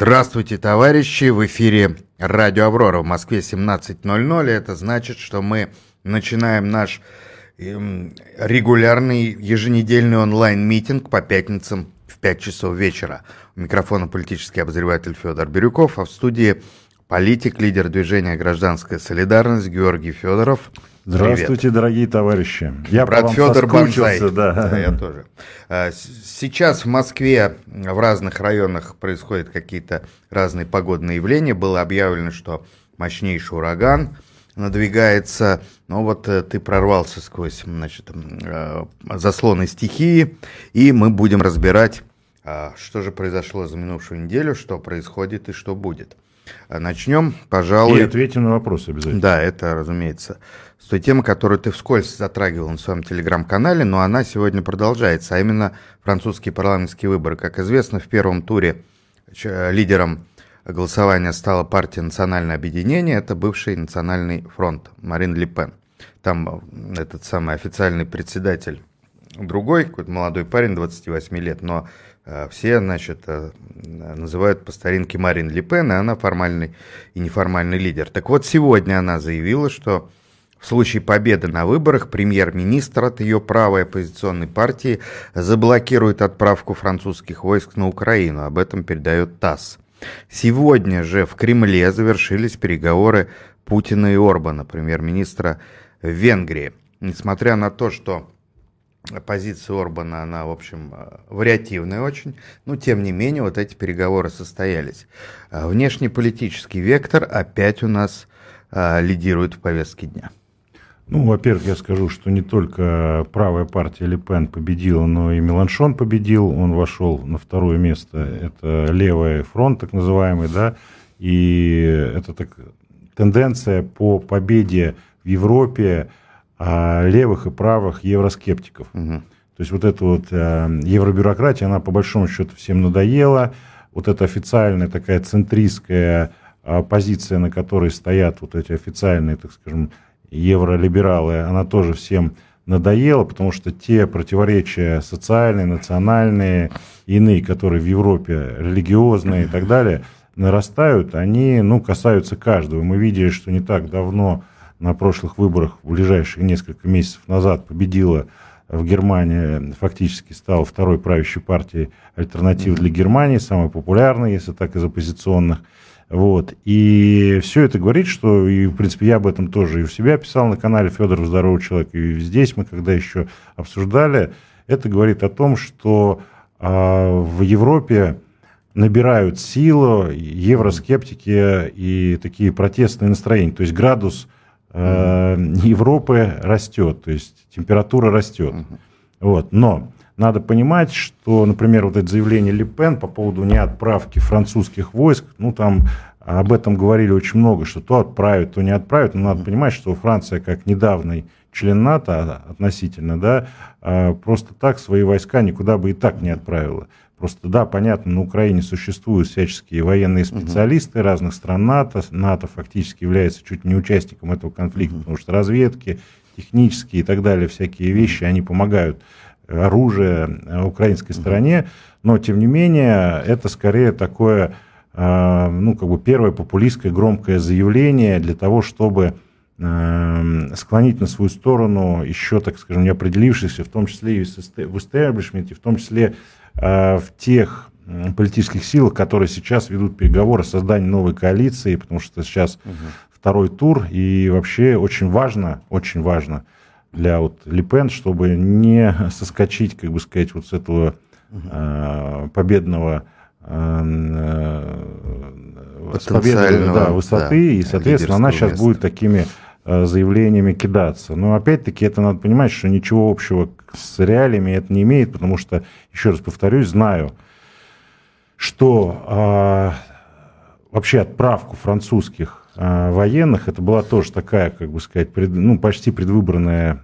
Здравствуйте, товарищи! В эфире радио «Аврора» в Москве 17:00. Это значит, что мы начинаем наш регулярный еженедельный онлайн-митинг по пятницам в 5 часов вечера. У микрофона политический обозреватель Федор Бирюков, а в студии политик, лидер движения «Гражданская солидарность» Георгий Федоров. Здравствуйте, привет, дорогие товарищи. Я брат Федор Банзай. Да, я тоже. Сейчас в Москве в разных районах происходят какие-то разные погодные явления. Было объявлено, что мощнейший ураган надвигается. Но вот ты прорвался сквозь, заслоны стихии, и мы будем разбирать, что же произошло за минувшую неделю, что происходит и что будет. Начнем, пожалуй... И ответим на вопросы обязательно. Да, это, разумеется, с той темы, которую ты вскользь затрагивал на своем телеграм-канале, но она сегодня продолжается, а именно французские парламентские выборы. Как известно, в первом туре лидером голосования стала партия «Национальное объединение», это бывший Национальный фронт, Марин Ле Пен. Там этот самый официальный председатель другой, какой-то молодой парень, 28 лет, но все, называют по старинке Марин Ле Пен, и она формальный и неформальный лидер. Так вот, сегодня она заявила, что в случае победы на выборах премьер-министр от ее правой оппозиционной партии заблокирует отправку французских войск на Украину. Об этом передает ТАСС. Сегодня же в Кремле завершились переговоры Путина и Орбана, премьер-министра Венгрии. Несмотря на то, что позиция Орбана, она, в общем, вариативная очень, но, тем не менее, вот эти переговоры состоялись. Внешнеполитический вектор опять у нас лидирует в повестке дня. Ну, во-первых, я скажу, что не только правая партия Ле Пен победила, но и Меланшон победил, он вошел на второе место, это левый фронт, так называемый, да, и это тенденция по победе в Европе левых и правых евроскептиков. То есть вот эта вот евробюрократия, она по большому счету всем надоела, вот эта официальная такая центристская позиция, на которой стоят вот эти официальные, так скажем, евролибералы, она тоже всем надоела, потому что те противоречия социальные, национальные, иные, которые в Европе религиозные и так далее, нарастают, они, касаются каждого. Мы видели, что не так давно на прошлых выборах, в ближайшие несколько месяцев назад, победила в Германии, фактически стала второй правящей партией «Альтернатива для Германии», самой популярной, если так, из оппозиционных. Вот. И все это говорит, что, и, в принципе, я об этом тоже и у себя писал на канале «Федоров здоровый человек», и здесь мы, когда еще обсуждали, это говорит о том, что в Европе набирают силу евроскептики и такие протестные настроения. То есть градус Европы растет, то есть температура растет. Вот. Но надо понимать, что, например, вот это заявление Ле Пен по поводу неотправки французских войск, там об этом говорили очень много, что то отправят, то не отправят. Но надо понимать, что Франция, как недавний член НАТО относительно, да, просто так свои войска никуда бы и так не отправила. Просто, да, понятно, на Украине существуют всяческие военные специалисты разных стран НАТО. НАТО фактически является чуть не участником этого конфликта, потому что разведки, технические и так далее, всякие вещи, они помогают оружие украинской стороне, но, тем не менее, это скорее такое, первое популистское громкое заявление для того, чтобы склонить на свою сторону еще, так скажем, не определившихся, в том числе и в истеблишменте, в том числе в тех политических силах, которые сейчас ведут переговоры о создании новой коалиции, потому что сейчас второй тур, и вообще очень важно для Ле Пен, чтобы не соскочить, как бы сказать, вот с этого победного высоты, и, соответственно, она сейчас будет такими заявлениями кидаться. Но, опять-таки, это надо понимать, что ничего общего с реалиями это не имеет, потому что, еще раз повторюсь, знаю, что вообще отправку французских военных, это была тоже такая, как бы сказать, почти предвыборная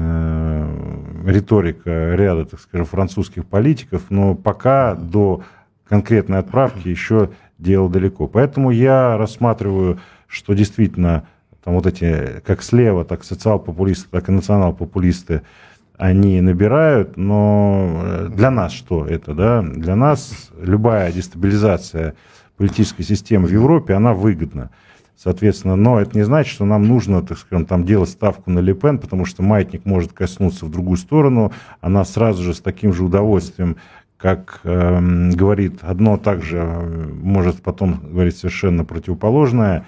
риторика ряда, так скажем, французских политиков, но пока до конкретной отправки еще дело далеко. Поэтому я рассматриваю, что действительно там вот эти, как слева, так социал-популисты, так и национал-популисты, они набирают, но для нас что это, да? Для нас любая дестабилизация политической системы в Европе, она выгодна. Соответственно, но это не значит, что нам нужно, так скажем, там делать ставку на Ле Пен, потому что маятник может коснуться в другую сторону. Она сразу же с таким же удовольствием, как говорит одно, также может потом говорить совершенно противоположное.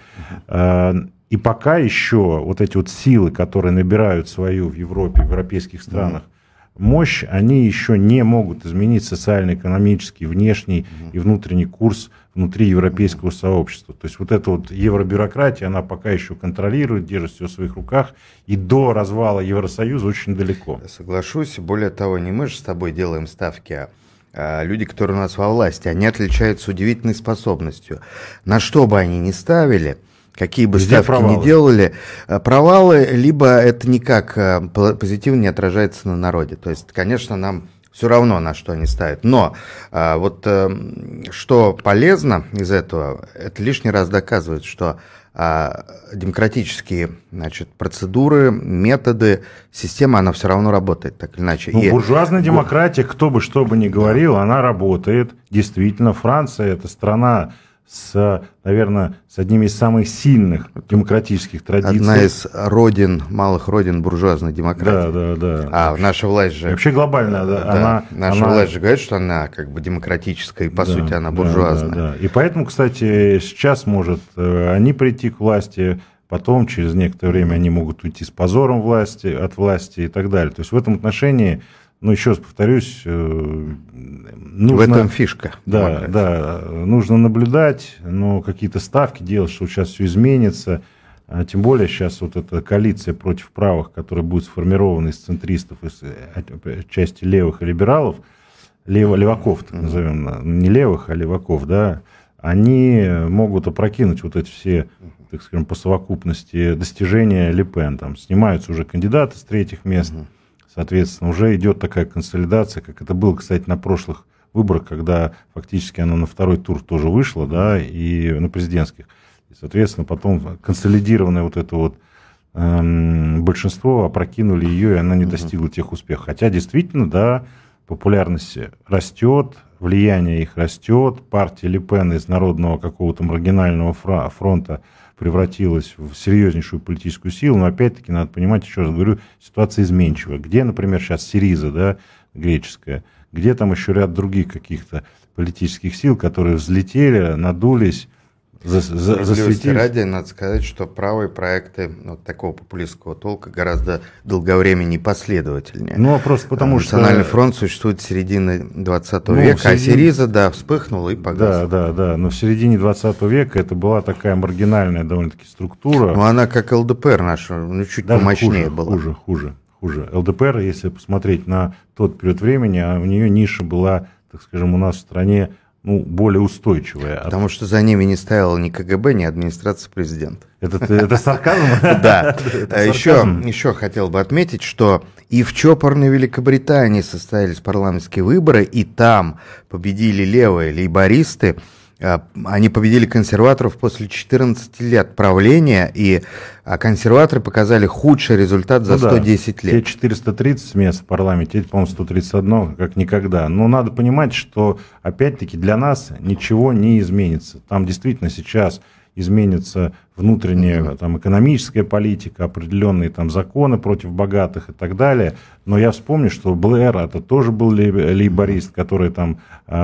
И пока еще вот эти вот силы, которые набирают свою в Европе, в европейских странах мощь, они еще не могут изменить социально-экономический, внешний и внутренний курс внутри европейского сообщества. То есть вот эта вот евробюрократия, она пока еще контролирует, держит все в своих руках, и до развала Евросоюза очень далеко. Соглашусь. Более того, не мы же с тобой делаем ставки, а люди, которые у нас во власти, они отличаются удивительной способностью. На что бы они ни ставили, какие бы везде ставки ни делали, провалы, либо это никак позитивно не отражается на народе. То есть, конечно, нам все равно, на что они ставят. Но вот что полезно из этого, это лишний раз доказывает, что демократические, значит, процедуры, методы, система, она все равно работает, так или иначе. Ну, буржуазная демократия, кто бы что бы ни говорил, она работает. Действительно, Франция – это страна с, наверное, с одними из самых сильных демократических традиций. Одна из родин, малых родин буржуазной демократии. Да. А наша власть же... Вообще глобальная, да. Наша власть же говорит, что она как бы демократическая, и по сути она буржуазная. Да. И поэтому, кстати, сейчас может они прийти к власти, потом через некоторое время они могут уйти с позором от власти и так далее. То есть в этом отношении... Ну, еще раз повторюсь, нужно... В этом фишка. Да, нужно наблюдать, но какие-то ставки делать, что сейчас все изменится. Тем более сейчас вот эта коалиция против правых, которая будет сформирована из центристов, из части левых и либералов, леваков, так назовем, не левых, а леваков, да, они могут опрокинуть вот эти все, так скажем, по совокупности достижения Ле Пен. Там снимаются уже кандидаты с третьих мест. Соответственно, уже идет такая консолидация, как это было, кстати, на прошлых выборах, когда фактически она на второй тур тоже вышла, да, и на президентских. И, соответственно, потом консолидированное вот это вот большинство опрокинули ее, и она не достигла тех успехов. Хотя, действительно, да, популярность растет, влияние их растет, партия Ле Пен из народного какого-то маргинального фронта превратилась в серьезнейшую политическую силу, но опять-таки надо понимать, еще раз говорю, ситуация изменчивая. Где, например, сейчас Сириза, да, греческая, где там еще ряд других каких-то политических сил, которые взлетели, надулись, засветились. Ради, надо сказать, что правые проекты вот такого популистского толка гораздо долговременнее и последовательнее. Ну, просто потому что... Национальный фронт существует с середины 20 века, а Сириза, да, вспыхнула и погасла. Да, но в середине 20 века это была такая маргинальная довольно-таки структура. Ну, она как ЛДПР наша, ну, чуть даже помощнее была. Хуже. ЛДПР, если посмотреть на тот период времени, у нее ниша была, так скажем, у нас в стране, ну, более устойчивая. Потому что за ними не стояла ни КГБ, ни администрация президента. Это сарказм? Да. Еще хотел бы отметить, что и в чопорной Великобритании состоялись парламентские выборы, и там победили левые лейбористы. Они победили консерваторов после 14 лет правления, и консерваторы показали худший результат за 110 лет. Те 430 мест в парламенте, эти, по-моему, 131, как никогда. Но надо понимать, что, опять-таки, для нас ничего не изменится. Там действительно сейчас изменится внутренняя там, экономическая политика, определенные там, законы против богатых и так далее. Но я вспомню, что Блэр, это тоже был лейборист, который там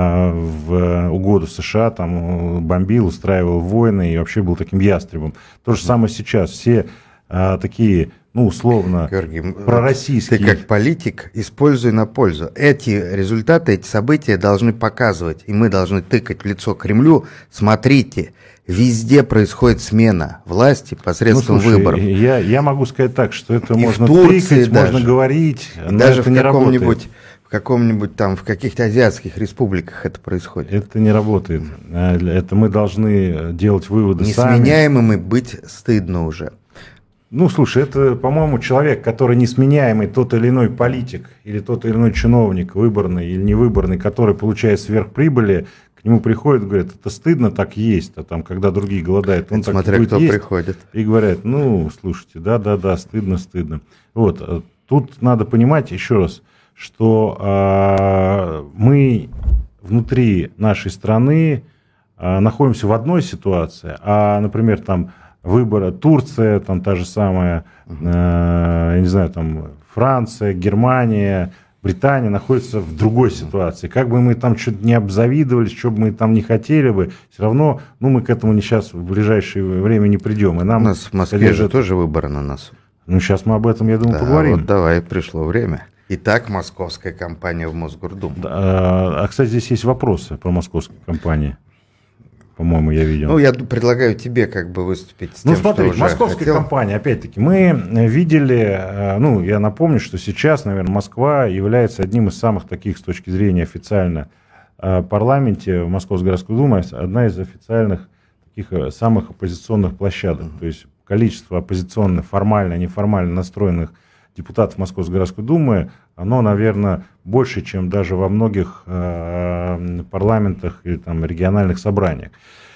в угоду США там, бомбил, устраивал войны и вообще был таким ястребом. То же самое сейчас. Все такие, ну, условно, Георгий, пророссийские... Ты как политик используй на пользу. Эти результаты, эти события должны показывать, и мы должны тыкать в лицо Кремлю. Смотрите, везде происходит смена власти посредством выборов. Я могу сказать так, что это и можно Турции тыкать, можно говорить, но даже это не работает. В каком-нибудь там, в каких-то азиатских республиках это происходит. Это не работает. Это мы должны делать выводы сами. Несменяемыми быть стыдно уже. Ну, слушай, это, по-моему, человек, который несменяемый, тот или иной политик, или тот или иной чиновник, выборный или невыборный, который получает сверхприбыли, к нему приходят и говорят, это стыдно так есть, а там, когда другие голодают, он так смотря будет кто есть. Приходит. И говорят, ну, слушайте, да, стыдно. Вот, тут надо понимать еще раз, что мы внутри нашей страны находимся в одной ситуации, а, например, там выборы Турция, там та же самая, я не знаю, там Франция, Германия, Британия находятся в другой ситуации. Как бы мы там что-то не обзавидовались, что бы мы там не хотели бы, все равно, мы к этому сейчас в ближайшее время не придем. И нам, у нас в Москве же тоже выборы на носу. Сейчас мы об этом, я думаю, поговорим. Вот давай, пришло время. Итак, московская кампания в Мосгордуму. Кстати, здесь есть вопросы про московские кампании. По-моему, я видел. Я предлагаю тебе как бы выступить с тем, смотрите, что уже московская компания, опять-таки, мы видели, я напомню, что сейчас, наверное, Москва является одним из самых таких, с точки зрения официально парламенте, в Московской городской думе, одна из официальных таких самых оппозиционных площадок. То есть количество оппозиционных, формально, неформально настроенных депутатов Московской городской думы, оно, наверное, больше, чем даже во многих парламентах или там, региональных собраниях.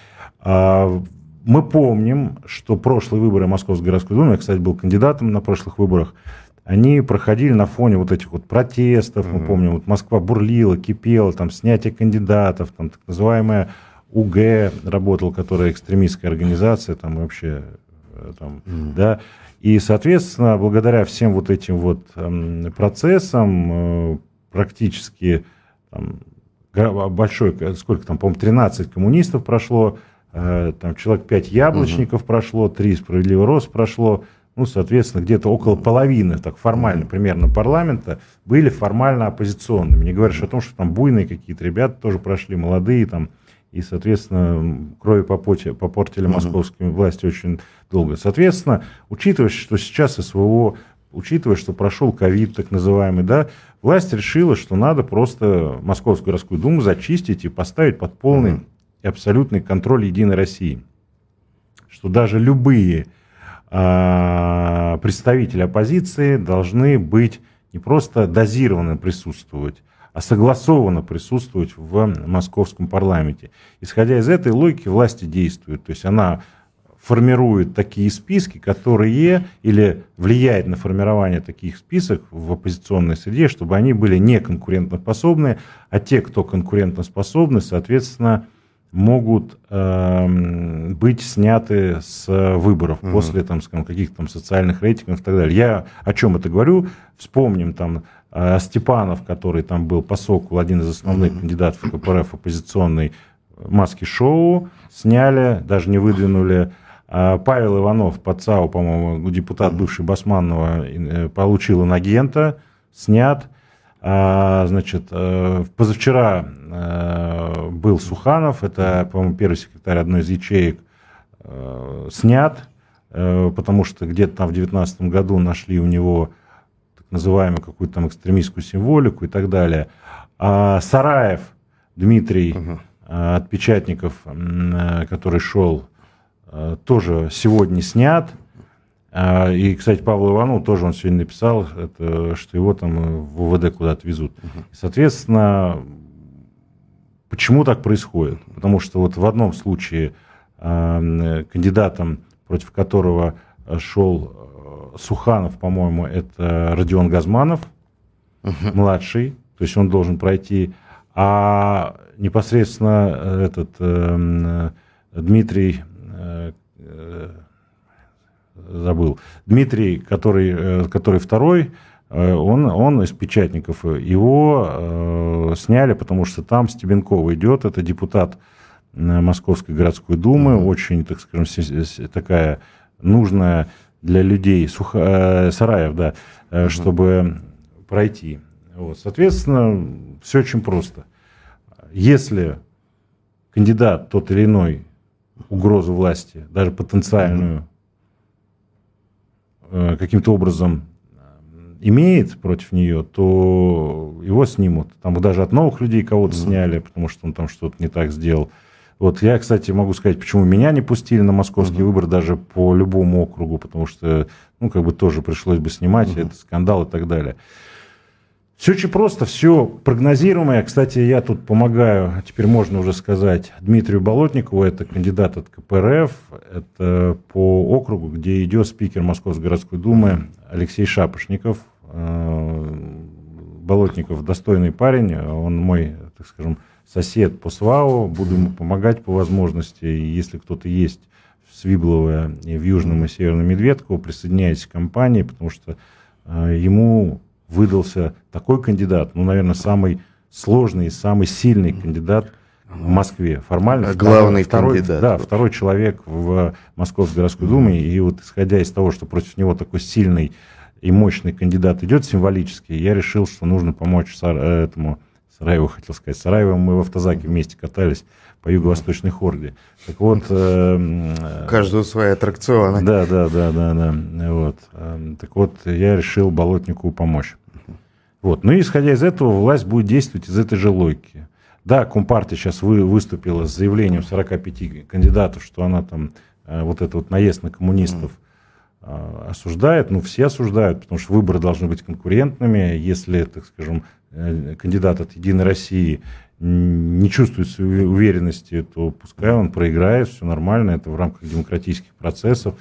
Мы помним, что прошлые выборы Московской городской думы, я, кстати, был кандидатом на прошлых выборах, они проходили на фоне вот этих вот протестов, мы помним, вот Москва бурлила, кипела, там снятие кандидатов, там так называемая УГ работала, которая экстремистская организация, там вообще, там, да. И, соответственно, благодаря всем вот этим вот процессам практически там, большой, сколько там, по-моему, 13 коммунистов прошло, там человек 5 яблочников прошло, 3 справедливый рост прошло, соответственно, где-то около половины, так формально, примерно парламента были формально оппозиционными. Не говоришь о том, что там буйные какие-то ребята тоже прошли, молодые там, и, соответственно, крови попортили московские власти очень долго. Соответственно, учитывая, что сейчас СВО, учитывая, что прошел ковид, так называемый, да, власть решила, что надо просто Московскую городскую думу зачистить и поставить под полный и абсолютный контроль Единой России. Что даже любые представители оппозиции должны быть не просто дозированно присутствовать, а согласованно присутствовать в московском парламенте. Исходя из этой логики, власти действуют. То есть она формирует такие списки, которые или влияет на формирование таких списков в оппозиционной среде, чтобы они были не конкурентоспособны, а те, кто конкурентоспособны, соответственно, могут быть сняты с выборов после там, скажем, каких-то там социальных рейтингов и так далее. Я о чем это говорю? Вспомним там Степанов, который там был по Соколу, один из основных кандидатов в КПРФ оппозиционный, маски-шоу сняли, даже не выдвинули. Павел Иванов по ЦАУ, по-моему, депутат бывший Басманного, получил инагента, снят. Значит, позавчера был Суханов, это, по-моему, первый секретарь одной из ячеек, снят, потому что где-то там в 2019 году нашли у него так называемую какую-то там экстремистскую символику и так далее. А Сараев Дмитрий от Печатников, который шел, тоже сегодня снят. И, кстати, Павлу Иванову тоже он сегодня написал, что его там в УВД куда-то везут. Соответственно, почему так происходит? Потому что вот в одном случае кандидатом, против которого шел Суханов, по-моему, это Родион Газманов, младший, то есть он должен пройти, а непосредственно этот Дмитрий... забыл. Дмитрий, который второй, он из Печатников. Его сняли, потому что там Стебенкова идет. Это депутат Московской городской думы. Очень, так скажем, такая нужная для людей. Сараев, да, чтобы пройти. Вот. Соответственно, все очень просто. Если кандидат тот или иной угрозу власти, даже потенциальную, каким-то образом имеет против нее, то его снимут. Там даже от новых людей кого-то сняли, потому что он там что-то не так сделал. Вот я, кстати, могу сказать, почему меня не пустили на московский выбор даже по любому округу, потому что, тоже пришлось бы снимать, это скандал и так далее. Все очень просто, все прогнозируемое. Кстати, я тут помогаю, теперь можно уже сказать, Дмитрию Болотникову, это кандидат от КПРФ, это по округу, где идет спикер Московской городской думы Алексей Шапошников. Болотников достойный парень, он мой, так скажем, сосед по СВАУ, буду ему помогать по возможности. И если кто-то есть в Свиблово, в Южном и Северном Медведково, присоединяйтесь к компании, потому что ему выдался такой кандидат, ну, наверное, самый сложный и самый сильный кандидат в Москве. Формально главный кандидат. Да, второй человек в Московской городской думе. И вот исходя из того, что против него такой сильный и мощный кандидат идет символически, я решил, что нужно помочь этому Сараеву, хотел сказать. Сараеву мы в автозаке вместе катались по Юго-Восточной Хорде. Так вот... У каждого свои аттракционы. Да. Вот. Так вот, я решил Болотникову помочь. Вот. Ну и исходя из этого, власть будет действовать из этой же логики. Да, Компартия сейчас выступила с заявлением 45 кандидатов, что она там вот этот вот наезд на коммунистов осуждает. Ну, все осуждают, потому что выборы должны быть конкурентными. Если, так скажем, кандидат от «Единой России» не чувствует своей уверенности, то пускай он проиграет, все нормально, это в рамках демократических процессов.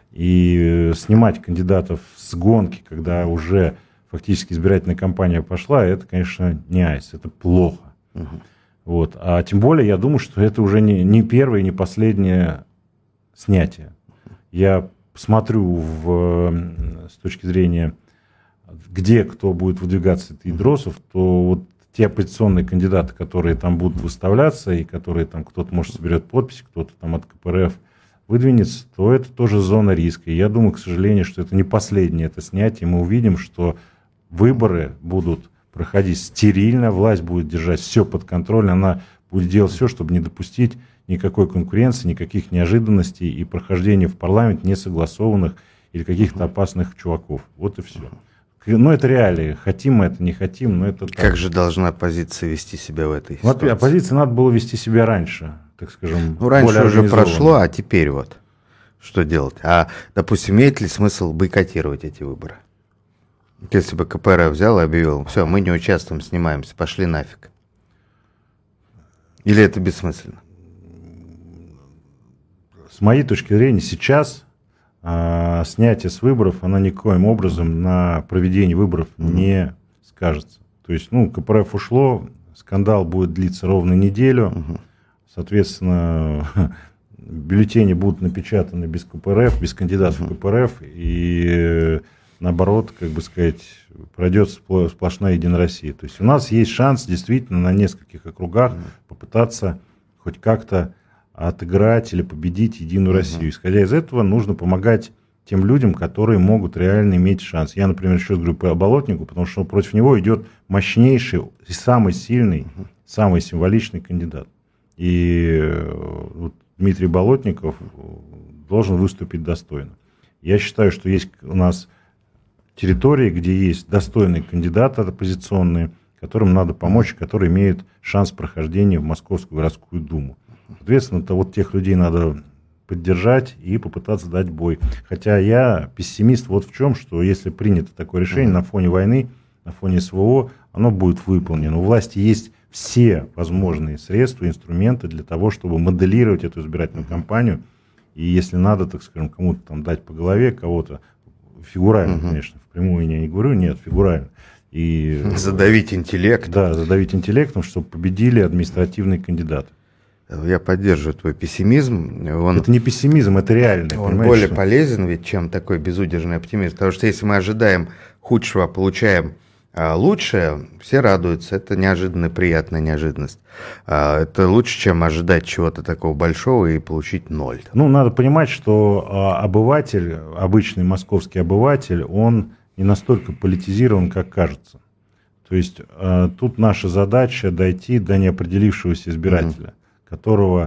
И снимать кандидатов с гонки, когда уже фактически избирательная кампания пошла, это, конечно, не айс, это плохо. Вот. А тем более, я думаю, что это уже не первое и не последнее снятие. Я смотрю с точки зрения, где кто будет выдвигаться от ядросов, то вот те оппозиционные кандидаты, которые там будут выставляться, и которые там кто-то, может, соберет подпись, кто-то там от КПРФ выдвинется, то это тоже зона риска. И я думаю, к сожалению, что это не последнее это снятие. Мы увидим, что выборы будут проходить стерильно, власть будет держать все под контролем, она будет делать все, чтобы не допустить никакой конкуренции, никаких неожиданностей и прохождения в парламент несогласованных или каких-то опасных чуваков. Вот и все. Ну, это реалии. Хотим мы это, не хотим, но это так. Как же должна оппозиция вести себя в этой ситуации? Оппозиции надо было вести себя раньше, так скажем. Ну, раньше уже прошло, а теперь вот что делать? А, допустим, имеет ли смысл бойкотировать эти выборы? Если бы КПРФ взял и объявил, все, мы не участвуем, снимаемся, пошли нафиг. Или это бессмысленно? С моей точки зрения, сейчас снятие с выборов, оно никоим образом на проведение выборов не скажется. То есть, ну, КПРФ ушло, скандал будет длиться ровно неделю, соответственно, бюллетени будут напечатаны без КПРФ, без кандидатов в КПРФ, и наоборот, как бы сказать, пройдет сплошная Единая Россия. То есть у нас есть шанс действительно на нескольких округах попытаться хоть как-то отыграть или победить Единую Россию. Исходя из этого, нужно помогать тем людям, которые могут реально иметь шанс. Я, например, еще говорю по Болотнику, потому что против него идет мощнейший и самый сильный, самый символичный кандидат. И вот Дмитрий Болотников должен выступить достойно. Я считаю, что есть у нас территории, где есть достойные кандидаты оппозиционные, которым надо помочь, которые имеют шанс прохождения в Московскую городскую думу. Соответственно, то вот тех людей надо поддержать и попытаться дать бой. Хотя я пессимист вот в чем, что если принято такое решение на фоне войны, на фоне СВО, оно будет выполнено. У власти есть все возможные средства, инструменты для того, чтобы моделировать эту избирательную кампанию. И если надо, так скажем, кому-то там дать по голове, кого-то фигурально, конечно, впрямую я не говорю, нет, фигурально. И задавить интеллект. Да, задавить интеллектом, чтобы победили административные кандидаты. Я поддерживаю твой пессимизм. Это не пессимизм, это реальный. Он более полезен ведь, чем такой безудержный оптимизм. Потому что если мы ожидаем худшего, а получаем лучшее, все радуются. Это неожиданная, приятная неожиданность. Это лучше, чем ожидать чего-то такого большого и получить ноль. Ну, надо понимать, что обыватель, обычный московский обыватель, он не настолько политизирован, как кажется. То есть тут наша задача дойти до неопределившегося избирателя, которого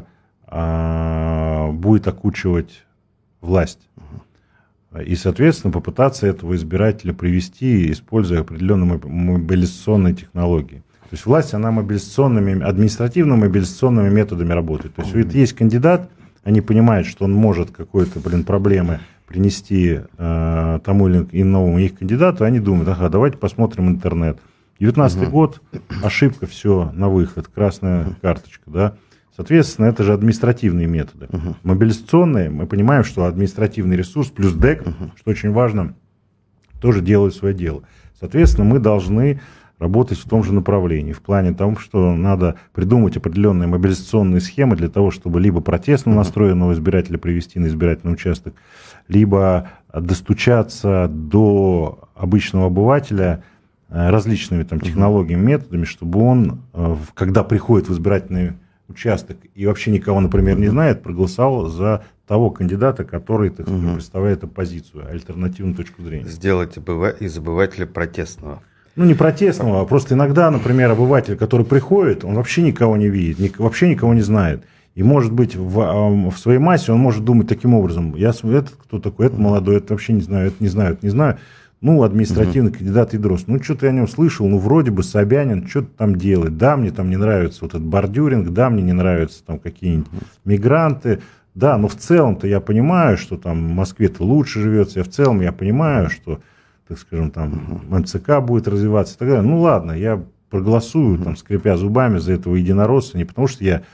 будет окучивать власть. И, соответственно, попытаться этого избирателя привести, используя определенные мобилизационные технологии. То есть власть, она административно-мобилизационными методами работает. То есть есть кандидат, они понимают, что он может какой-то, проблемы принести тому или иному их кандидату, они думают, ага, давайте посмотрим интернет. 19-й год, ошибка, все, на выход, красная карточка, да. Соответственно, это же административные методы. Мобилизационные, мы понимаем, что административный ресурс плюс ДЭК, что очень важно, тоже делают свое дело. Соответственно, мы должны работать в том же направлении, в плане того, что надо придумать определенные мобилизационные схемы для того, чтобы либо протестно настроенного избирателя привести на избирательный участок, либо достучаться до обычного обывателя различными там технологиями, методами, чтобы он, когда приходит в избирательный участок и вообще никого, например, не знает, проголосовал за того кандидата, который, так сказать, представляет оппозицию, альтернативную точку зрения. Сделать из обывателя протестного. Ну, не протестного, а просто иногда, например, обыватель, который приходит, он вообще никого не видит, вообще никого не знает. И, может быть, в своей массе он может думать таким образом: этот кто такой, это молодой, это вообще не знаю, это не знаю, это не знаю. Ну, административный кандидат Идрос. Ну, что-то я о нем слышал, ну, вроде бы Собянин что-то там делает. Да, мне там не нравится вот этот бордюринг, да, мне не нравятся там какие-нибудь мигранты. Да, но в целом-то я понимаю, что там в Москве-то лучше живется. В целом я понимаю, что, так скажем, там МЦК будет развиваться и так далее. Ну, ладно, я проголосую, там, скрипя зубами, за этого единоросса. Не потому что я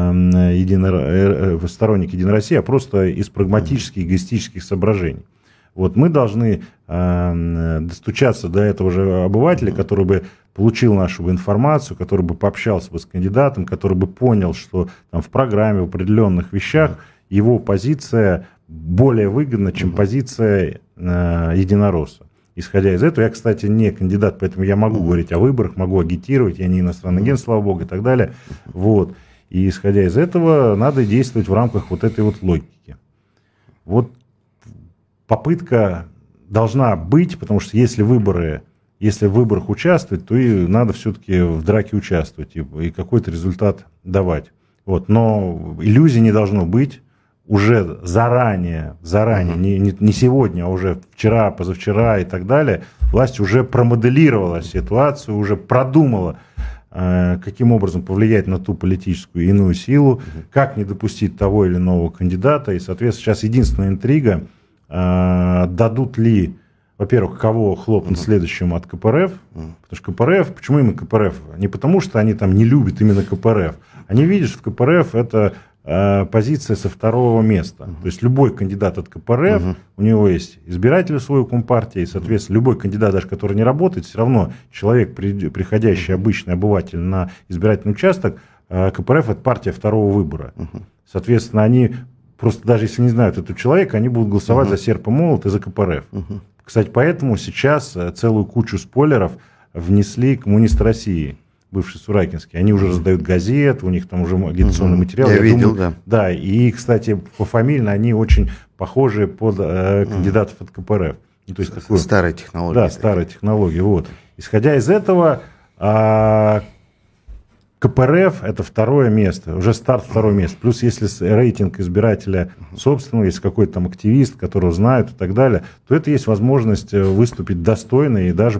сторонник Единой России, а просто из прагматических, эгоистических соображений. Вот мы должны достучаться до этого же обывателя, который бы получил нашу информацию, который бы пообщался бы с кандидатом, который бы понял, что там в программе, в определенных вещах его позиция более выгодна, чем позиция единоросса. Исходя из этого, я, кстати, не кандидат, поэтому я могу говорить о выборах, могу агитировать, я не иностранный агент, слава богу, и так далее. Вот. И исходя из этого, надо действовать в рамках вот этой вот логики. Вот попытка должна быть, потому что если в выборах участвовать, то и надо все-таки в драке участвовать и какой-то результат давать. Вот. Но иллюзий не должно быть. Уже заранее, не сегодня, а уже вчера, позавчера и так далее, власть уже промоделировала ситуацию, уже продумала, каким образом повлиять на ту политическую иную силу, как не допустить того или иного кандидата. И, соответственно, сейчас единственная интрига, дадут ли, во-первых, кого хлопнуть следующим от КПРФ, потому что КПРФ, почему именно КПРФ? Не потому, что они там не любят именно КПРФ, они видят, что КПРФ это позиция со второго места. То есть любой кандидат от КПРФ, у него есть избиратель свой Компартии, и, соответственно, любой кандидат, даже который не работает, все равно человек, приходящий, обычный обыватель на избирательный участок, КПРФ это партия второго выбора. Соответственно, они просто даже если не знают этого человека, они будут голосовать за серп и молот и за КПРФ. Кстати, поэтому сейчас целую кучу спойлеров внесли коммунисты России, бывший Суракинский. Они уже раздают газеты, у них там уже агитационный материал. Я видел, думаю, да. Да, и, кстати, пофамильно они очень похожи под кандидатов от КПРФ. Ну, то есть такое, старая технология. Да, старая технология. Вот. Исходя из этого, КПРФ это второе место, уже старт второе место. Плюс если рейтинг избирателя собственного, если какой-то там активист, которого знают и так далее, то это есть возможность выступить достойно и даже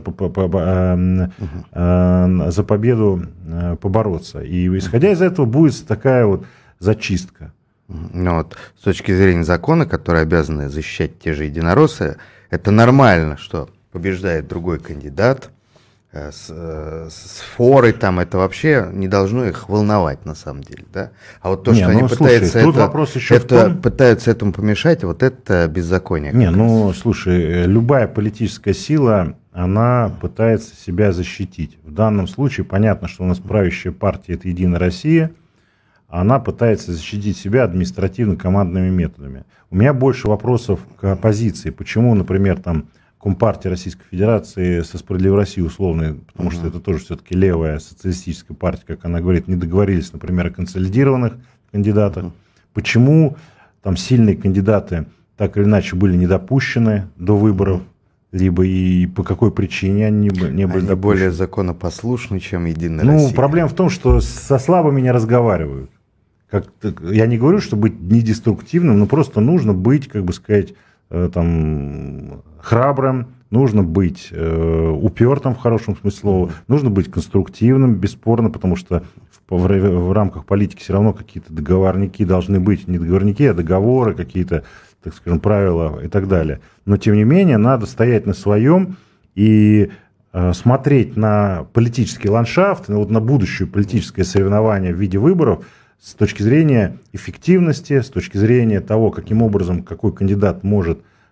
за победу побороться. И исходя из этого будет такая вот зачистка. Ну, вот, с точки зрения закона, которые обязаны защищать те же единороссы, это нормально, что побеждает другой кандидат, с форой там, это вообще не должно их волновать на самом деле, да? А вот то, что они пытаются этому помешать, вот это беззаконие. Не, ну, слушай, любая политическая сила, она пытается себя защитить. В данном случае понятно, что у нас правящая партия – это Единая Россия, она пытается защитить себя административно-командными методами. У меня больше вопросов к оппозиции. Почему, например, там Компартия Российской Федерации со «Справедливой Россией» условной, потому что это тоже все-таки левая социалистическая партия, как она говорит, не договорились, например, о консолидированных кандидатах. Почему там сильные кандидаты так или иначе были не допущены до выборов, либо и по какой причине они не были допущены? Более законопослушны, чем Единая Россия. Ну, проблема в том, что со слабыми не разговаривают. Я не говорю, что быть недеструктивным, но просто нужно быть, как бы сказать, там, храбрым, нужно быть упертым в хорошем смысле слова, нужно быть конструктивным, бесспорно, потому что в рамках политики все равно какие-то договорники должны быть, не договорники, а договоры, какие-то, так скажем, правила и так далее. Но, тем не менее, надо стоять на своем и смотреть на политический ландшафт, вот на будущее политическое соревнование в виде выборов с точки зрения эффективности, с точки зрения того, каким образом какой кандидат может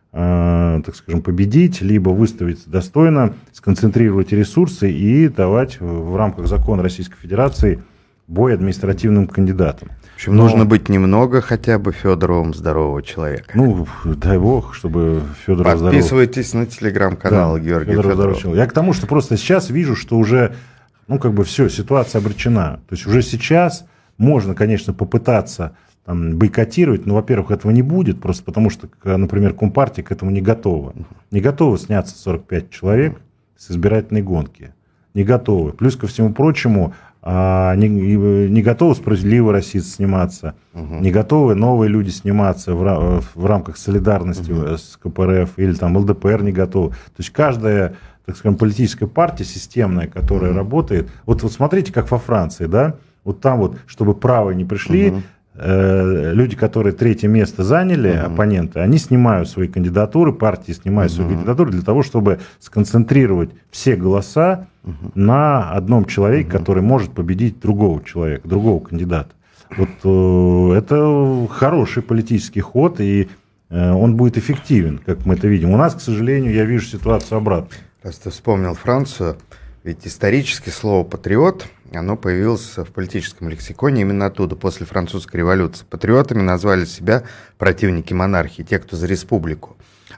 так скажем, победить, либо выставиться достойно, сконцентрировать ресурсы и давать в рамках закона Российской Федерации бой административным кандидатам. В общем, нужно быть немного хотя бы Федоровым здорового человека. Ну, дай бог, чтобы Федоров здоровый. Подписывайтесь на телеграм-канал Георгия Федорова. Я к тому, что просто сейчас вижу, что уже, все, ситуация обречена. То есть уже сейчас можно, конечно, попытаться бойкотировать, но, во-первых, этого не будет, просто потому что, например, Компартия к этому не готова. Не готовы сняться 45 человек с избирательной гонки. Не готовы. Плюс ко всему прочему, не готовы «Справедливая Россия» сниматься, не готовы новые люди сниматься в рамках солидарности с КПРФ, или ЛДПР не готовы. То есть каждая, так скажем, политическая партия системная, которая работает, вот смотрите, как во Франции, да, вот там вот, чтобы правые не пришли, люди, которые третье место заняли, оппоненты, они снимают свои кандидатуры, партии снимают свои кандидатуры для того, чтобы сконцентрировать все голоса на одном человеке, который может победить другого человека, другого кандидата. Вот это хороший политический ход, и он будет эффективен, как мы это видим. У нас, к сожалению, я вижу ситуацию обратную. Раз ты вспомнил Францию, ведь исторически слово «патриот», оно появилось в политическом лексиконе именно оттуда, после французской революции. Патриотами назвали себя противники монархии, те, кто за республику.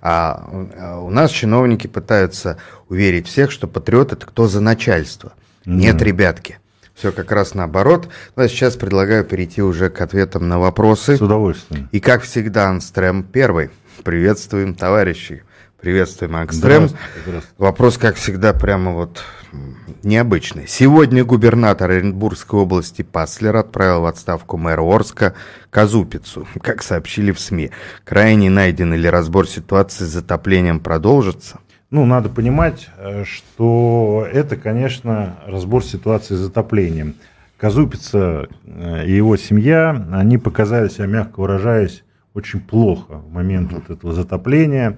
А у нас чиновники пытаются уверить всех, что патриот – это кто за начальство. Нет, ребятки. Все как раз наоборот. Но я сейчас предлагаю перейти уже к ответам на вопросы. С удовольствием. И как всегда, Анстрем первый. Приветствуем, товарищи. Приветствуем, Анстрем. Вопрос, как всегда, прямо вот необычный. Сегодня губернатор Оренбургской области Паслер отправил в отставку мэра Орска Казупицу. Как сообщили в СМИ, крайне найден или разбор ситуации с затоплением продолжится? Надо понимать, что это, конечно, разбор ситуации с затоплением. Казупица и его семья, они показали себя, мягко выражаясь, очень плохо в момент вот этого затопления.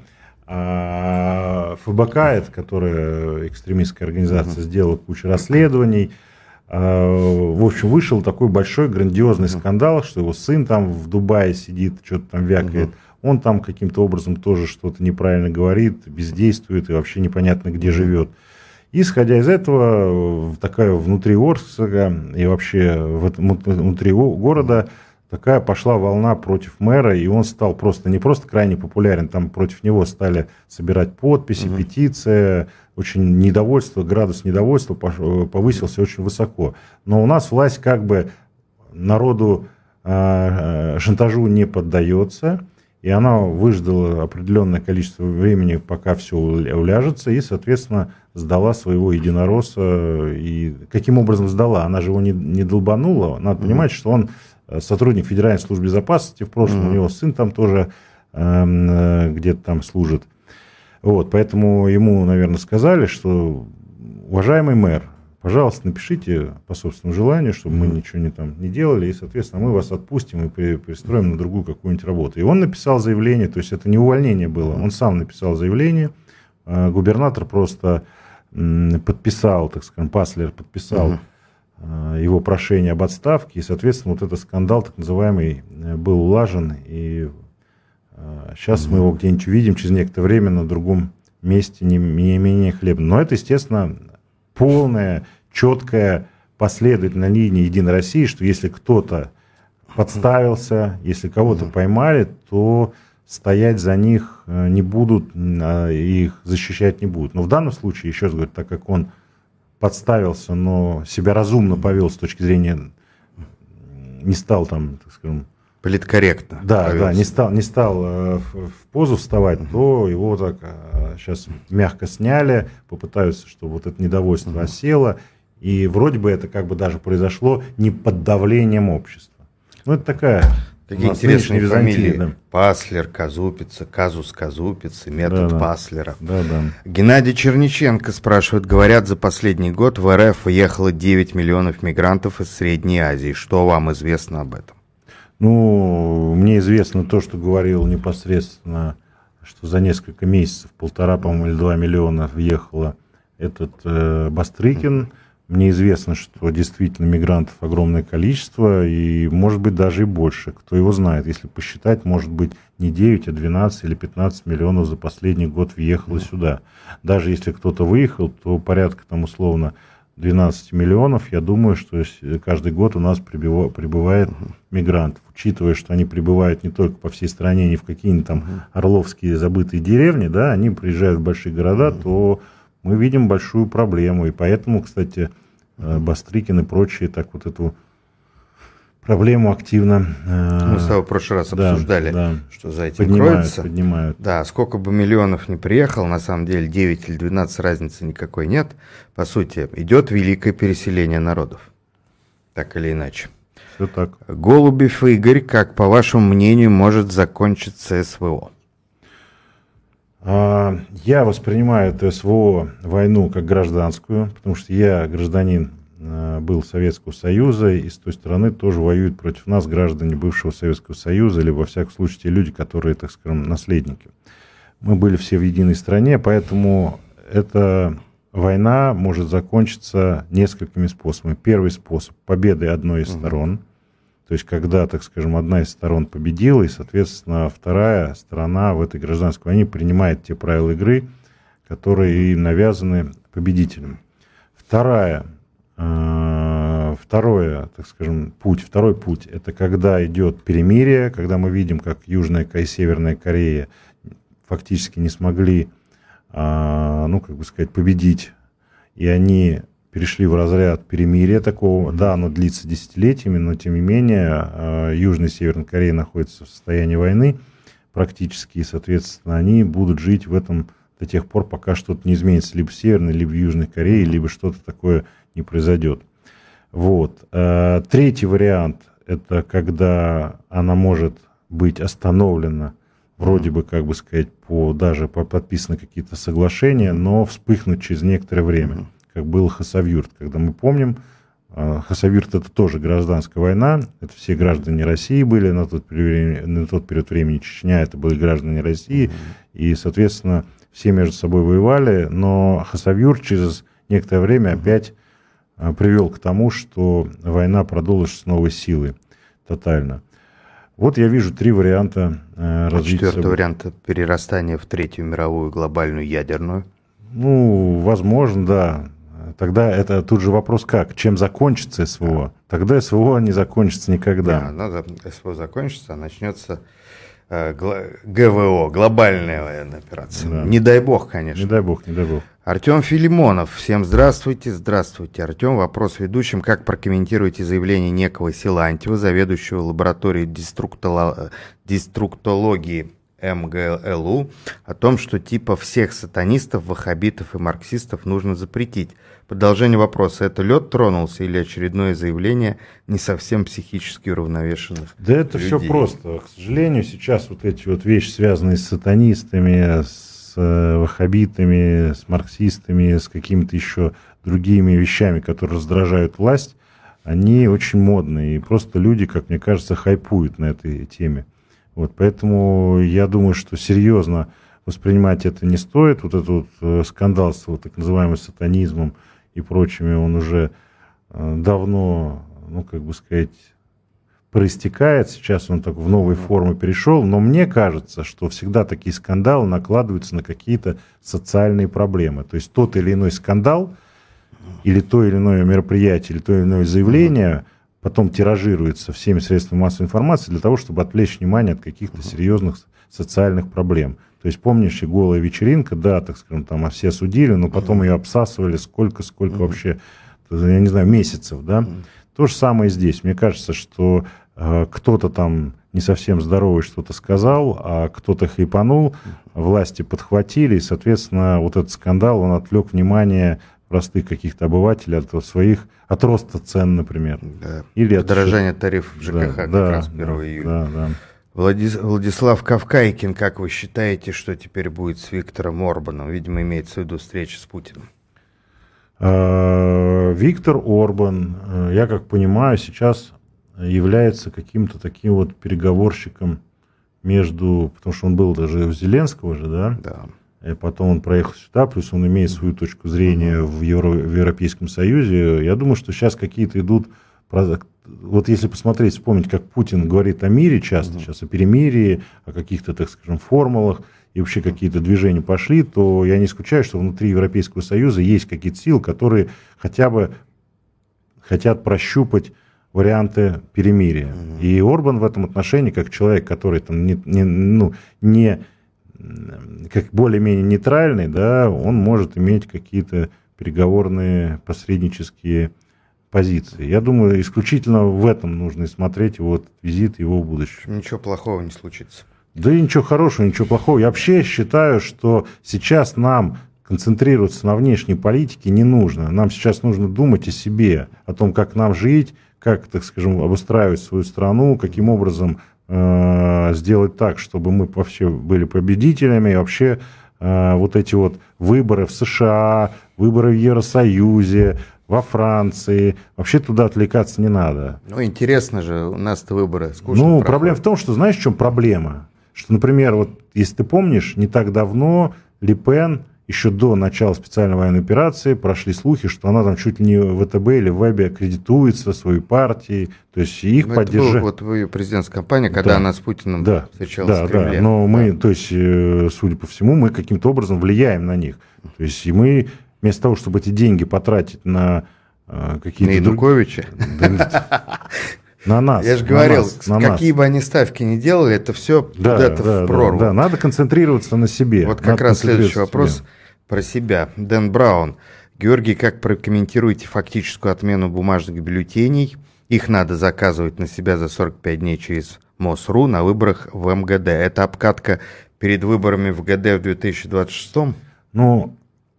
А ФБК, это которая экстремистская организация, сделала кучу расследований. В общем, вышел такой большой грандиозный скандал, что его сын там в Дубае сидит, что-то там вякает. Он там каким-то образом тоже что-то неправильно говорит, бездействует и вообще непонятно где живет. И, исходя из этого, такая внутри Орска и вообще внутри города такая пошла волна против мэра, и он стал не просто крайне популярен, там против него стали собирать подписи, петиции, очень градус недовольства повысился очень высоко. Но у нас власть как бы народу шантажу не поддается, и она выждала определенное количество времени, пока все уляжется, и, соответственно, сдала своего единоросса. И каким образом сдала? Она же его не долбанула. Надо понимать, что он сотрудник Федеральной службы безопасности, в прошлом у него сын там тоже где-то там служит. Вот, поэтому ему, наверное, сказали, что, уважаемый мэр, пожалуйста, напишите по собственному желанию, чтобы мы ничего не делали, и, соответственно, мы вас отпустим и пристроим на другую какую-нибудь работу. И он написал заявление, то есть это не увольнение было, он сам написал заявление, губернатор просто подписал, так скажем, Паслер подписал его прошение об отставке, и, соответственно, вот этот скандал, так называемый, был улажен, и сейчас мы его где-нибудь увидим через некоторое время на другом месте, не менее хлебном. Но это, естественно, полная, четкая, последовательная линия Единой России, что если кто-то подставился, если кого-то поймали, то стоять за них не будут, их защищать не будут. Но в данном случае, еще раз говорю, так как он подставился, но себя разумно повел с точки зрения, не стал там, так скажем, политкорректно. Да, не стал в позу вставать, то его так сейчас мягко сняли, попытаются, чтобы вот это недовольство осело, и вроде бы это как бы даже произошло не под давлением общества. Это такая... Какие интересные фамилии. Да. Паслер, Казупица, казус Казупицы, метод Паслера. Да. Геннадий Черниченко спрашивает, говорят, за последний год в РФ уехало 9 миллионов мигрантов из Средней Азии. Что вам известно об этом? Мне известно то, что говорил непосредственно, что за несколько месяцев 1,5, по-моему, или 2 миллиона въехало этот Бастрыкин. Мне известно, что действительно мигрантов огромное количество, и, может быть, даже и больше. Кто его знает, если посчитать, может быть, не 9, а 12 или 15 миллионов за последний год въехало сюда. Даже если кто-то выехал, то порядка, там, условно, 12 миллионов, я думаю, что каждый год у нас прибывает мигрантов. Учитывая, что они прибывают не только по всей стране, не в какие-нибудь там орловские забытые деревни, да, они приезжают в большие города, то мы видим большую проблему. И поэтому, кстати, Бастрыкин и прочие так вот эту проблему активно... Мы с тобой в прошлый раз обсуждали, да, что за этим кроется. Поднимают. Да, сколько бы миллионов ни приехало, на самом деле 9 или 12 разницы никакой нет. По сути, идет великое переселение народов. Так или иначе. Все так. Голубев Игорь, как, по вашему мнению, может закончиться СВО? Я воспринимаю эту СВО войну как гражданскую, потому что я гражданин был Советского Союза, и с той стороны тоже воюют против нас граждане бывшего Советского Союза, или, во всяком случае, те люди, которые, так скажем, наследники. Мы были все в единой стране, поэтому эта война может закончиться несколькими способами. Первый способ – победой одной из сторон, то есть когда, так скажем, одна из сторон победила, и, соответственно, вторая сторона в этой гражданской войне принимает те правила игры, которые им навязаны победителем. Второй, так скажем, второй путь – это когда идет перемирие, когда мы видим, как Южная и Северная Корея фактически не смогли, победить, и они перешли в разряд перемирия такого. Да, оно длится десятилетиями, но тем не менее Южная и Северная Корея находятся в состоянии войны практически, и, соответственно, они будут жить в этом до тех пор, пока что-то не изменится либо в Северной, либо в Южной Корее, либо что-то такое не произойдет. Вот. Третий вариант – это когда она может быть остановлена, вроде бы, как бы сказать, даже подписаны какие-то соглашения, но вспыхнуть через некоторое время, как был Хасавюрт. Когда мы помним, Хасавюрт – это тоже гражданская война, это все граждане России были на тот период времени, Чечня – это были граждане России, и, соответственно, все между собой воевали, но Хасавюрт через некоторое время опять привел к тому, что война продолжилась с новой силой тотально. Вот я вижу три варианта развития. Четвертый вариант – перерастание в Третью мировую глобальную ядерную. Ну, возможно, да. Тогда это тут же вопрос как? Чем закончится СВО? Тогда СВО не закончится никогда. Да, СВО закончится, а начнется ГВО, глобальная военная операция. Да. Не дай бог, конечно. Не дай бог, не дай бог. Артем Филимонов. Всем здравствуйте. Здравствуйте, Артем. Вопрос ведущим. Как прокомментируете заявление некого Силантьева, заведующего лабораторией деструктологии МГЛУ, о том, что типа всех сатанистов, ваххабитов и марксистов нужно запретить? Продолжение вопроса. Это лед тронулся или очередное заявление не совсем психически уравновешенных Да это людей? Все просто. К сожалению, сейчас вот эти вот вещи, связанные с сатанистами, с ваххабитами, с марксистами, с какими-то еще другими вещами, которые раздражают власть, они очень модные. И просто люди, как мне кажется, хайпуют на этой теме. Вот, поэтому я думаю, что серьезно воспринимать это не стоит. Вот этот вот скандал с вот так называемым сатанизмом и прочими, он уже давно, проистекает. Сейчас он так в новой форме перешел. Но мне кажется, что всегда такие скандалы накладываются на какие-то социальные проблемы. То есть тот или иной скандал, или то или иное мероприятие, или то или иное заявление потом тиражируется всеми средствами массовой информации для того, чтобы отвлечь внимание от каких-то серьезных социальных проблем. То есть, помнишь, голая вечеринка, да, так скажем, там все осудили, но потом ее обсасывали сколько вообще, я не знаю, месяцев, да. То же самое здесь. Мне кажется, что кто-то там не совсем здоровый что-то сказал, а кто-то хайпанул, власти подхватили, и, соответственно, вот этот скандал, он отвлек внимание простых каких-то обывателей от роста цен, например. Да. Или подорожание тарифов в ЖКХ как раз 1 июля. Да. Владислав Кавкайкин, как вы считаете, что теперь будет с Виктором Орбаном? Видимо, имеется в виду встреча с Путиным. Виктор Орбан, я как понимаю, сейчас является каким-то таким вот переговорщиком потому что он был даже у Зеленского же, да? Да. потом он проехал сюда, плюс он имеет свою точку зрения в Европейском Союзе. Я думаю, что сейчас какие-то идут... Вот если посмотреть, вспомнить, как Путин говорит о мире часто, сейчас о перемирии, о каких-то, так скажем, формулах, и вообще какие-то движения пошли, то я не исключаю, что внутри Европейского Союза есть какие-то силы, которые хотя бы хотят прощупать варианты перемирия. И Орбан в этом отношении, как человек, который там не как более-менее нейтральный, да, он может иметь какие-то переговорные посреднические позиции. Я думаю, исключительно в этом нужно смотреть его визит, его будущее. Ничего плохого не случится. Да и ничего хорошего, ничего плохого. Я вообще считаю, что сейчас нам концентрироваться на внешней политике не нужно. Нам сейчас нужно думать о себе, о том, как нам жить, как, так скажем, обустраивать свою страну, каким образом сделать так, чтобы мы вообще были победителями, и вообще вот эти вот выборы в США, выборы в Евросоюзе, во Франции, вообще туда отвлекаться не надо. Ну, интересно же, у нас-то выборы скучно проходят. Проблема в том, что знаешь, в чем проблема? Что, например, вот если ты помнишь, не так давно Ле Пен, еще до начала специальной военной операции, прошли слухи, что она там чуть ли не в ВТБ или в Вебе аккредитуется своей партией, то есть их поддержать. Это была вот в ее президентская кампания, когда она с Путиным встречалась в Кремле. Да, но мы, то есть, судя по всему, мы каким-то образом влияем на них. То есть, и мы вместо того, чтобы эти деньги потратить на какие-то... На Януковича? На нас. Я же говорил, какие бы они ставки ни делали, это все куда-то в прорву. Да, надо концентрироваться на себе. Вот как раз следующий вопрос про себя. Дэн Браун. Георгий, как прокомментируете фактическую отмену бумажных бюллетеней? Их надо заказывать на себя за 45 дней через МОСРУ на выборах в МГД. Это обкатка перед выборами в ГД в 2026? Ну,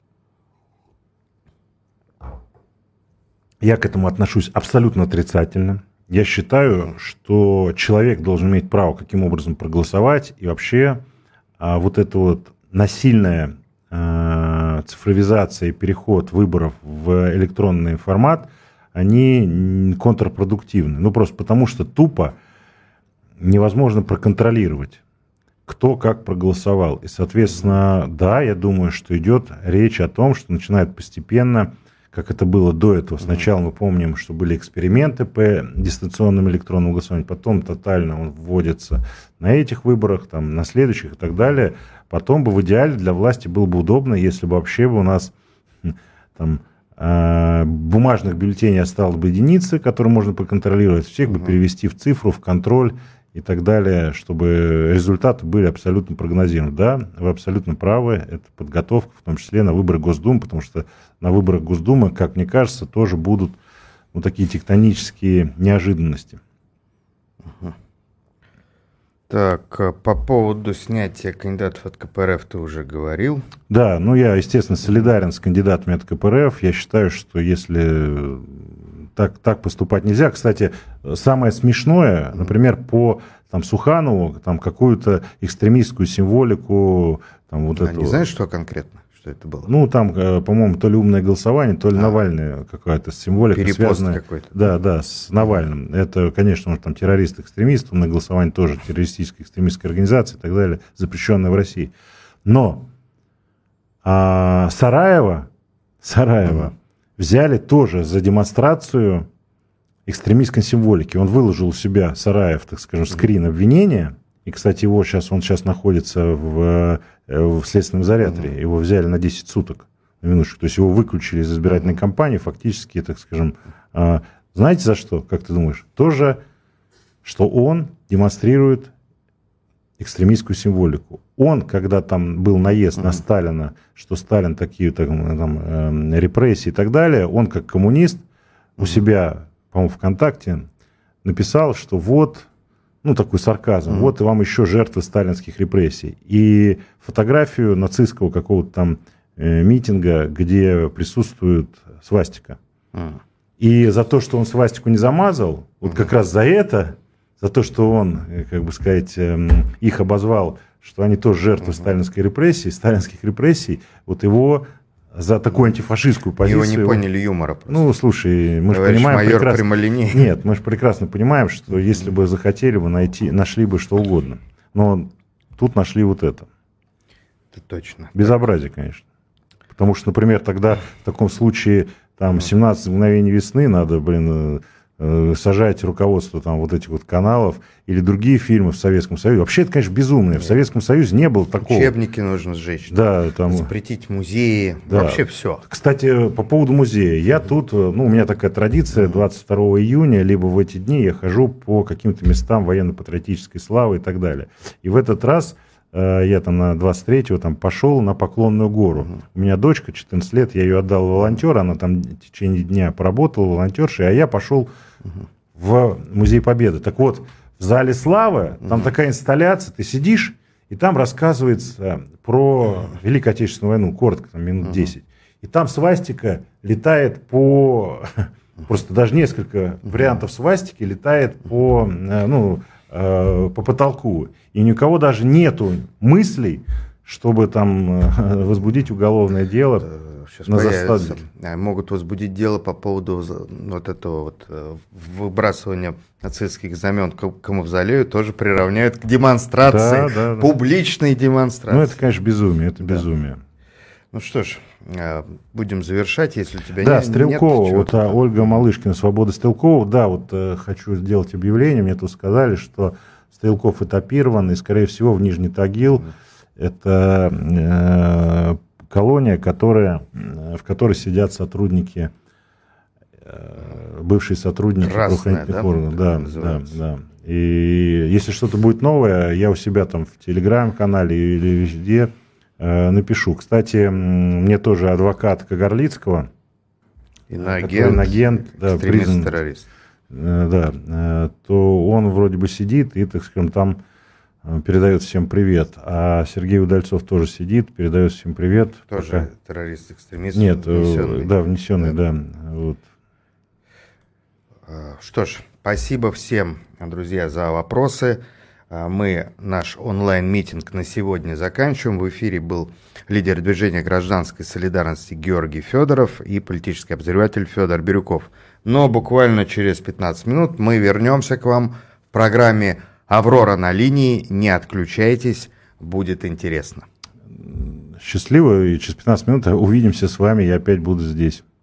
я к этому отношусь абсолютно отрицательно. Я считаю, что человек должен иметь право каким образом проголосовать, и вообще вот эта вот насильная цифровизация и переход выборов в электронный формат, они контрпродуктивны. Ну, просто потому что тупо невозможно проконтролировать, кто как проголосовал. И, соответственно, да, я думаю, что идет речь о том, что начинает постепенно... как это было до этого. Сначала мы помним, что были эксперименты по дистанционному электронному голосованию, потом тотально он вводится на этих выборах, там, на следующих и так далее. Потом бы в идеале для власти было бы удобно, если бы вообще у нас там, бумажных бюллетеней осталось бы единицы, которые можно проконтролировать, всех бы перевести в цифру, в контроль и так далее, чтобы результаты были абсолютно прогнозируемы. Да, вы абсолютно правы, это подготовка, в том числе на выборы Госдумы, потому что на выборах Госдумы, как мне кажется, тоже будут вот такие тектонические неожиданности. Так, по поводу снятия кандидатов от КПРФ ты уже говорил. Да, ну я, естественно, солидарен с кандидатами от КПРФ. Я считаю, что если так поступать нельзя. Кстати, самое смешное, например, по там, Суханову, там какую-то экстремистскую символику. Там, вот не знаешь, что конкретно? Что это было? Ну, там, по-моему, то ли умное голосование, то ли Навальный какая-то символика. Перепост связанная, какой-то. Да, с Навальным. Это, конечно, он там террорист-экстремист, умное голосование тоже террористическая экстремистская организация и так далее, запрещенная в России. Но Сараева взяли тоже за демонстрацию экстремистской символики. Он выложил у себя, Сараев, так скажем, скрин обвинения. И, кстати, он сейчас находится в следственном изоляторе. Его взяли на 10 суток, на минуточку. То есть его выключили из избирательной кампании, фактически, так скажем. Знаете за что, как ты думаешь? Тоже, что он демонстрирует экстремистскую символику. Он, когда там был наезд на Сталина, что Сталин такие там, репрессии и так далее, он как коммунист у себя, по-моему, ВКонтакте написал, что вот, ну такой сарказм, вот и вам еще жертвы сталинских репрессий. И фотографию нацистского какого-то там митинга, где присутствует свастика. И за то, что он свастику не замазал, вот как раз за это, за то, что он, как бы сказать, их обозвал, что они тоже жертвы сталинских репрессий, вот его за такую антифашистскую позицию... Его не поняли юмора просто. Ну, слушай, мы же понимаем прекрасно... Нет, мы же прекрасно понимаем, что если бы захотели бы нашли бы что угодно. Но тут нашли вот это. Это точно. Безобразие, конечно. Потому что, например, тогда в таком случае там 17 мгновений весны надо, сажать руководство там вот этих вот каналов или другие фильмы в Советском Союзе. Вообще это, конечно, безумно. В Советском Союзе не было такого. Учебники нужно сжечь. Да, там... Запретить музеи. Да. Вообще все. Кстати, по поводу музея. Я тут, у меня такая традиция, 22 июня, либо в эти дни я хожу по каким-то местам военно-патриотической славы и так далее. И в этот раз я там на 23-го там пошел на Поклонную гору. У меня дочка, 14 лет, я ее отдал волонтеру, она там в течение дня поработала волонтершей, а я пошел в Музей Победы. Так вот, в Зале Славы там такая инсталляция, ты сидишь, и там рассказывается про Великую Отечественную войну, коротко, там, минут 10. И там свастика летает просто даже несколько вариантов свастики летает по потолку. И ни у кого даже нету мыслей, чтобы там возбудить уголовное дело. Сейчас появится. Могут возбудить дело по поводу вот этого вот выбрасывания нацистских знамен к мавзолею, тоже приравняют к демонстрации, публичной демонстрации. Ну, это, конечно, безумие, это безумие. Ну что ж, будем завершать, если у тебя нет. Да, Стрелкова, вот Ольга Малышкина, «Свобода Стрелкова». Да, вот хочу сделать объявление, мне тут сказали, что Стрелков этапирован, и, скорее всего, в Нижний Тагил. Это колония, в которой сидят сотрудники, бывшие сотрудники правоохранительных органов. Да. И если что-то будет новое, я у себя там в Телеграм-канале или везде напишу. Кстати, мне тоже адвокат Кагарлицкого, иноагент, да, признан террорист. Да, то он вроде бы сидит и, так скажем, там передает всем привет. А Сергей Удальцов тоже сидит, передает всем привет. Тоже террорист-экстремист? Нет, внесенный, да. Вот. Что ж, спасибо всем, друзья, за вопросы. Мы наш онлайн-митинг на сегодня заканчиваем. В эфире был лидер движения гражданской солидарности Георгий Федоров и политический обозреватель Федор Бирюков. Но буквально через 15 минут мы вернемся к вам в программе «Аврора на линии». Не отключайтесь, будет интересно. Счастливо, и через 15 минут увидимся с вами, я опять буду здесь.